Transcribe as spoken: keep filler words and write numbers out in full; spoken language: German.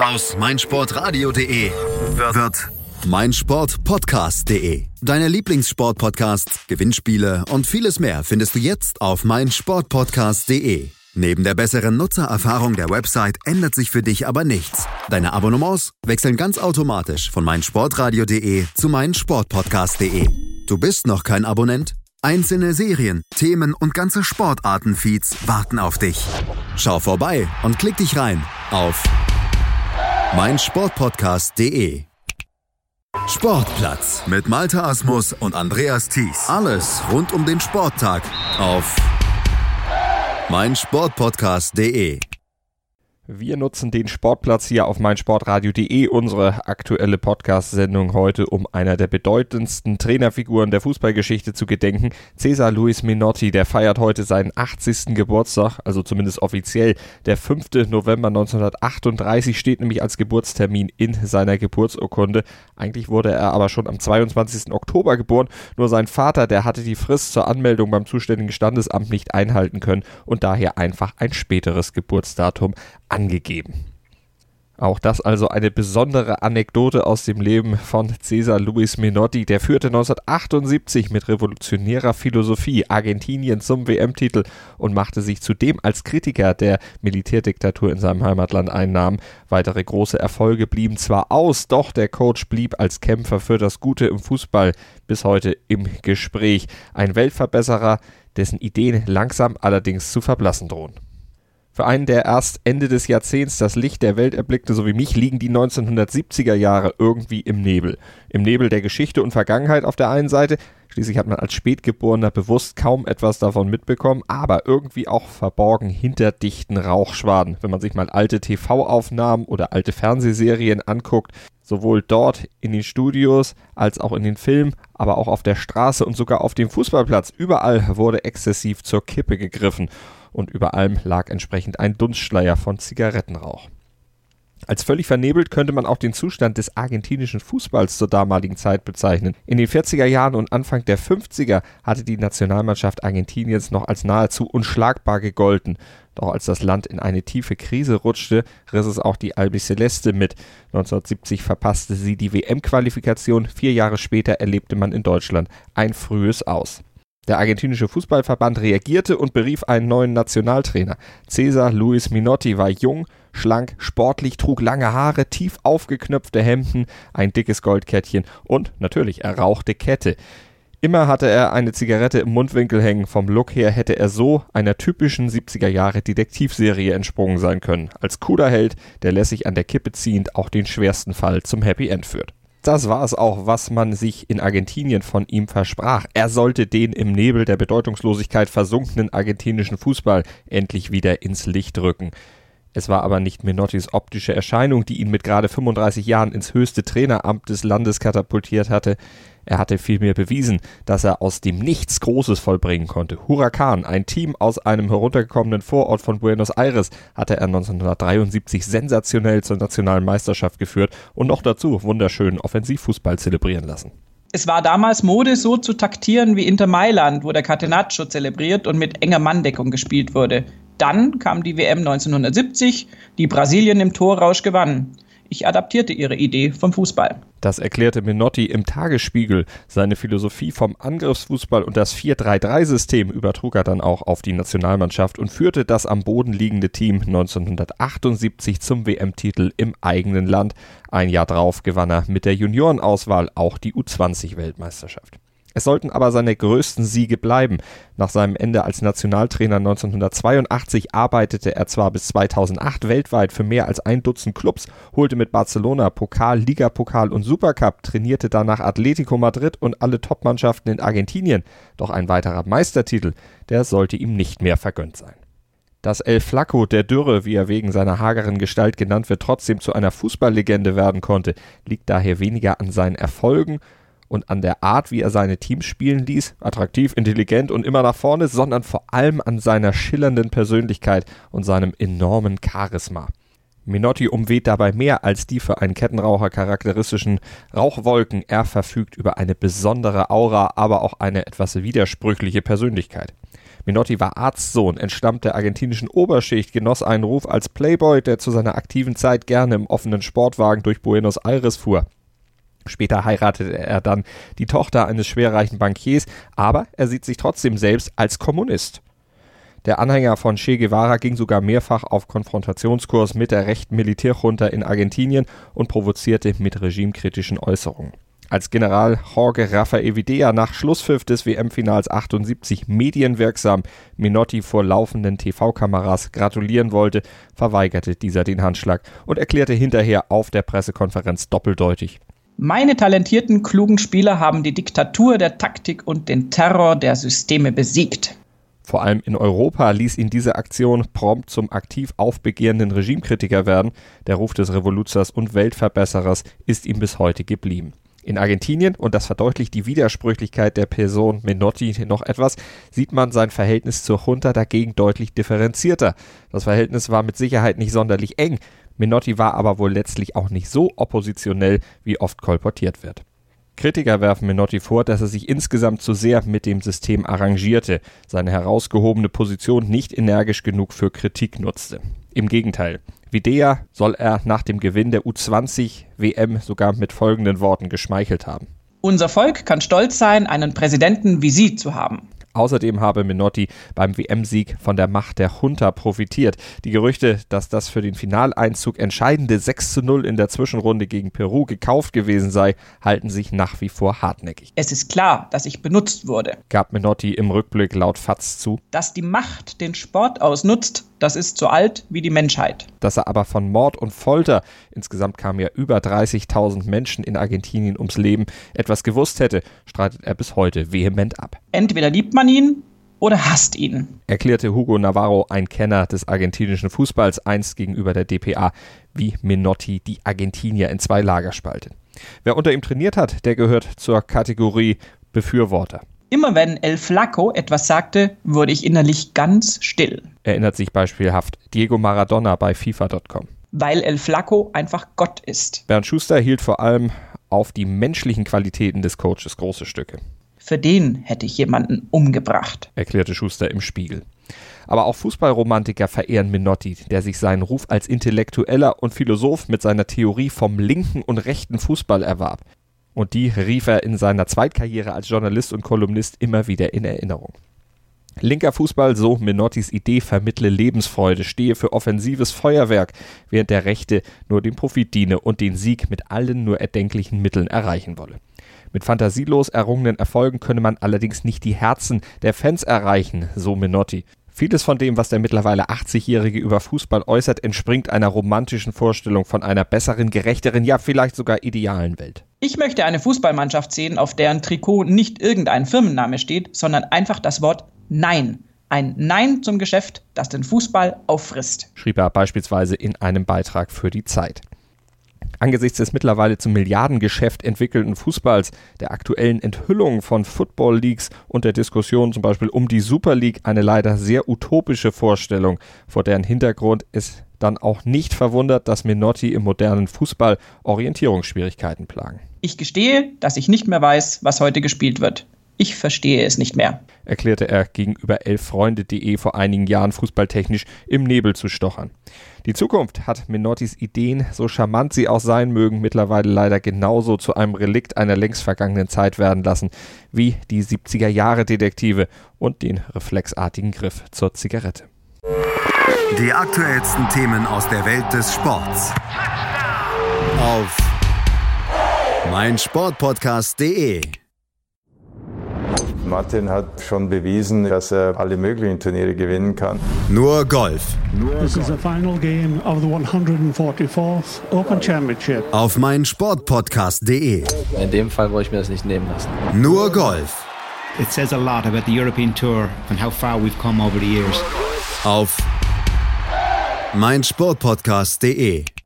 Aus meinsportradio punkt de wird meinsportpodcast punkt de. Deine Lieblingssportpodcasts, Gewinnspiele und vieles mehr findest du jetzt auf meinsportpodcast punkt de. Neben der besseren Nutzererfahrung der Website ändert sich für dich aber nichts. Deine Abonnements wechseln ganz automatisch von meinsportradio punkt de zu meinsportpodcast punkt de. Du bist noch kein Abonnent? Einzelne Serien, Themen und ganze Sportarten-Feeds warten auf dich. Schau vorbei und klick dich rein auf meinsportpodcast punkt de. Sportplatz mit Malte Asmus und Andreas Thies. Alles rund um den Sporttag auf meinsportpodcast punkt de. Wir nutzen den Sportplatz hier auf meinsportradio punkt de, unsere aktuelle Podcast-Sendung heute, um einer der bedeutendsten Trainerfiguren der Fußballgeschichte zu gedenken. Cesar Luis Menotti, der feiert heute seinen achtzigsten Geburtstag, also zumindest offiziell. Der fünfte November neunzehnhundertachtunddreißig steht nämlich als Geburtstermin in seiner Geburtsurkunde. Eigentlich wurde er aber schon am zweiundzwanzigsten Oktober geboren, nur sein Vater, der hatte die Frist zur Anmeldung beim zuständigen Standesamt nicht einhalten können und daher einfach ein späteres Geburtsdatum angegeben. Auch das also eine besondere Anekdote aus dem Leben von Cesar Luis Menotti. Der führte neunzehnhundertachtundsiebzig mit revolutionärer Philosophie Argentinien zum W M-Titel und machte sich zudem als Kritiker der Militärdiktatur in seinem Heimatland einen Namen. Weitere große Erfolge blieben zwar aus, doch der Coach blieb als Kämpfer für das Gute im Fußball bis heute im Gespräch. Ein Weltverbesserer, dessen Ideen langsam allerdings zu verblassen drohen. Für einen, der erst Ende des Jahrzehnts das Licht der Welt erblickte, so wie mich, liegen die neunzehnhundertsiebziger Jahre irgendwie im Nebel. Im Nebel der Geschichte und Vergangenheit auf der einen Seite, schließlich hat man als Spätgeborener bewusst kaum etwas davon mitbekommen, aber irgendwie auch verborgen hinter dichten Rauchschwaden. Wenn man sich mal alte T V-Aufnahmen oder alte Fernsehserien anguckt, sowohl dort in den Studios als auch in den Filmen, aber auch auf der Straße und sogar auf dem Fußballplatz, überall wurde exzessiv zur Kippe gegriffen. Und über allem lag entsprechend ein Dunstschleier von Zigarettenrauch. Als völlig vernebelt könnte man auch den Zustand des argentinischen Fußballs zur damaligen Zeit bezeichnen. In den vierziger Jahren und Anfang der fünfziger hatte die Nationalmannschaft Argentiniens noch als nahezu unschlagbar gegolten. Doch als das Land in eine tiefe Krise rutschte, riss es auch die Albiceleste mit. neunzehnhundertsiebzig verpasste sie die W M-Qualifikation. Vier Jahre später erlebte man in Deutschland ein frühes Aus. Der argentinische Fußballverband reagierte und berief einen neuen Nationaltrainer. Cesar Luis Menotti war jung, schlank, sportlich, trug lange Haare, tief aufgeknöpfte Hemden, ein dickes Goldkettchen und natürlich, er rauchte Kette. Immer hatte er eine Zigarette im Mundwinkel hängen. Vom Look her hätte er so einer typischen siebziger Jahre Detektivserie entsprungen sein können. Als cooler Held, der lässig an der Kippe ziehend auch den schwersten Fall zum Happy End führt. Das war es auch, was man sich in Argentinien von ihm versprach. Er sollte den im Nebel der Bedeutungslosigkeit versunkenen argentinischen Fußball endlich wieder ins Licht rücken. Es war aber nicht Menottis optische Erscheinung, die ihn mit gerade fünfunddreißig Jahren ins höchste Traineramt des Landes katapultiert hatte. Er hatte vielmehr bewiesen, dass er aus dem Nichts Großes vollbringen konnte. Huracan, ein Team aus einem heruntergekommenen Vorort von Buenos Aires, hatte er neunzehnhundertdreiundsiebzig sensationell zur nationalen Meisterschaft geführt und noch dazu wunderschönen Offensivfußball zelebrieren lassen. Es war damals Mode, so zu taktieren wie Inter Mailand, wo der Catenaccio zelebriert und mit enger Manndeckung gespielt wurde. Dann kam die W M neunzehnhundertsiebzig, die Brasilien im Torrausch gewann. Ich adaptierte ihre Idee vom Fußball. Das erklärte Menotti im Tagesspiegel. Seine Philosophie vom Angriffsfußball und das vier drei drei System übertrug er dann auch auf die Nationalmannschaft und führte das am Boden liegende Team neunzehnhundertachtundsiebzig zum W M-Titel im eigenen Land. Ein Jahr drauf gewann er mit der Juniorenauswahl auch die U zwanzig-Weltmeisterschaft. Es sollten aber seine größten Siege bleiben. Nach seinem Ende als Nationaltrainer neunzehnhundertzweiundachtzig arbeitete er zwar bis zweitausendacht weltweit für mehr als ein Dutzend Clubs, holte mit Barcelona Pokal, Ligapokal und Supercup, trainierte danach Atletico Madrid und alle Topmannschaften in Argentinien. Doch ein weiterer Meistertitel, der sollte ihm nicht mehr vergönnt sein. Dass El Flaco, der Dürre, wie er wegen seiner hageren Gestalt genannt wird, trotzdem zu einer Fußballlegende werden konnte, liegt daher weniger an seinen Erfolgen und an der Art, wie er seine Teams spielen ließ, attraktiv, intelligent und immer nach vorne, sondern vor allem an seiner schillernden Persönlichkeit und seinem enormen Charisma. Menotti umweht dabei mehr als die für einen Kettenraucher charakteristischen Rauchwolken. Er verfügt über eine besondere Aura, aber auch eine etwas widersprüchliche Persönlichkeit. Menotti war Arztsohn, entstammt der argentinischen Oberschicht, genoss einen Ruf als Playboy, der zu seiner aktiven Zeit gerne im offenen Sportwagen durch Buenos Aires fuhr. Später heiratete er dann die Tochter eines schwerreichen Bankiers, aber er sieht sich trotzdem selbst als Kommunist. Der Anhänger von Che Guevara ging sogar mehrfach auf Konfrontationskurs mit der rechten Militärjunta in Argentinien und provozierte mit regimekritischen Äußerungen. Als General Jorge Rafael Videla nach Schlusspfiff des W M-Finals achtundsiebzig medienwirksam Menotti vor laufenden T V-Kameras gratulieren wollte, verweigerte dieser den Handschlag und erklärte hinterher auf der Pressekonferenz doppeldeutig: Meine talentierten, klugen Spieler haben die Diktatur der Taktik und den Terror der Systeme besiegt. Vor allem in Europa ließ ihn diese Aktion prompt zum aktiv aufbegehrenden Regimekritiker werden. Der Ruf des Revoluzers und Weltverbesserers ist ihm bis heute geblieben. In Argentinien, und das verdeutlicht die Widersprüchlichkeit der Person Menotti noch etwas, sieht man sein Verhältnis zur Junta dagegen deutlich differenzierter. Das Verhältnis war mit Sicherheit nicht sonderlich eng. Menotti war aber wohl letztlich auch nicht so oppositionell, wie oft kolportiert wird. Kritiker werfen Menotti vor, dass er sich insgesamt zu sehr mit dem System arrangierte, seine herausgehobene Position nicht energisch genug für Kritik nutzte. Im Gegenteil, Videla soll er nach dem Gewinn der U zwanzig W M sogar mit folgenden Worten geschmeichelt haben: Unser Volk kann stolz sein, einen Präsidenten wie Sie zu haben. Außerdem habe Menotti beim W M-Sieg von der Macht der Junta profitiert. Die Gerüchte, dass das für den Finaleinzug entscheidende sechs zu null in der Zwischenrunde gegen Peru gekauft gewesen sei, halten sich nach wie vor hartnäckig. Es ist klar, dass ich benutzt wurde, gab Menotti im Rückblick laut F A Z zu. Dass die Macht den Sport ausnutzt, das ist so alt wie die Menschheit. Dass er aber von Mord und Folter, insgesamt kamen ja über dreißigtausend Menschen in Argentinien ums Leben, etwas gewusst hätte, streitet er bis heute vehement ab. Entweder liebt man ihn oder hasst ihn, erklärte Hugo Navarro, ein Kenner des argentinischen Fußballs, einst gegenüber der D P A, wie Menotti die Argentinier in zwei Lager spaltet. Wer unter ihm trainiert hat, der gehört zur Kategorie Befürworter. Immer wenn El Flaco etwas sagte, wurde ich innerlich ganz still. Erinnert sich beispielhaft Diego Maradona bei FIFA Punkt com. Weil El Flaco einfach Gott ist. Bernd Schuster hielt vor allem auf die menschlichen Qualitäten des Coaches große Stücke. Für den hätte ich jemanden umgebracht, erklärte Schuster im Spiegel. Aber auch Fußballromantiker verehren Menotti, der sich seinen Ruf als Intellektueller und Philosoph mit seiner Theorie vom linken und rechten Fußball erwarb. Und die rief er in seiner Zweitkarriere als Journalist und Kolumnist immer wieder in Erinnerung. Linker Fußball, so Menottis Idee, vermittle Lebensfreude, stehe für offensives Feuerwerk, während der Rechte nur dem Profit diene und den Sieg mit allen nur erdenklichen Mitteln erreichen wolle. Mit fantasielos errungenen Erfolgen könne man allerdings nicht die Herzen der Fans erreichen, so Menotti. Vieles von dem, was der mittlerweile achtzigjährige über Fußball äußert, entspringt einer romantischen Vorstellung von einer besseren, gerechteren, ja vielleicht sogar idealen Welt. Ich möchte eine Fußballmannschaft sehen, auf deren Trikot nicht irgendein Firmenname steht, sondern einfach das Wort Nein. Ein Nein zum Geschäft, das den Fußball auffrisst, schrieb er beispielsweise in einem Beitrag für die Zeit. Angesichts des mittlerweile zum Milliardengeschäft entwickelten Fußballs, der aktuellen Enthüllung von Football Leagues und der Diskussion zum Beispiel um die Super League eine leider sehr utopische Vorstellung, vor deren Hintergrund es dann auch nicht verwundert, dass Menotti im modernen Fußball Orientierungsschwierigkeiten plagen. Ich gestehe, dass ich nicht mehr weiß, was heute gespielt wird. Ich verstehe es nicht mehr, erklärte er gegenüber elffreunde punkt de vor einigen Jahren fußballtechnisch im Nebel zu stochern. Die Zukunft hat Menottis Ideen, so charmant sie auch sein mögen, mittlerweile leider genauso zu einem Relikt einer längst vergangenen Zeit werden lassen, wie die siebziger-Jahre-Detektive und den reflexartigen Griff zur Zigarette. Die aktuellsten Themen aus der Welt des Sports auf meinsportpodcast punkt de. Martin hat schon bewiesen, dass er alle möglichen Turniere gewinnen kann. Nur Golf. This is the final game of the one hundred forty-fourth Open Championship. Auf meinsportpodcast punkt de. In dem Fall wollte ich mir das nicht nehmen lassen. Nur Golf. It says a lot about the European Tour and how far we've come over the years. Auf meinsportpodcast punkt de.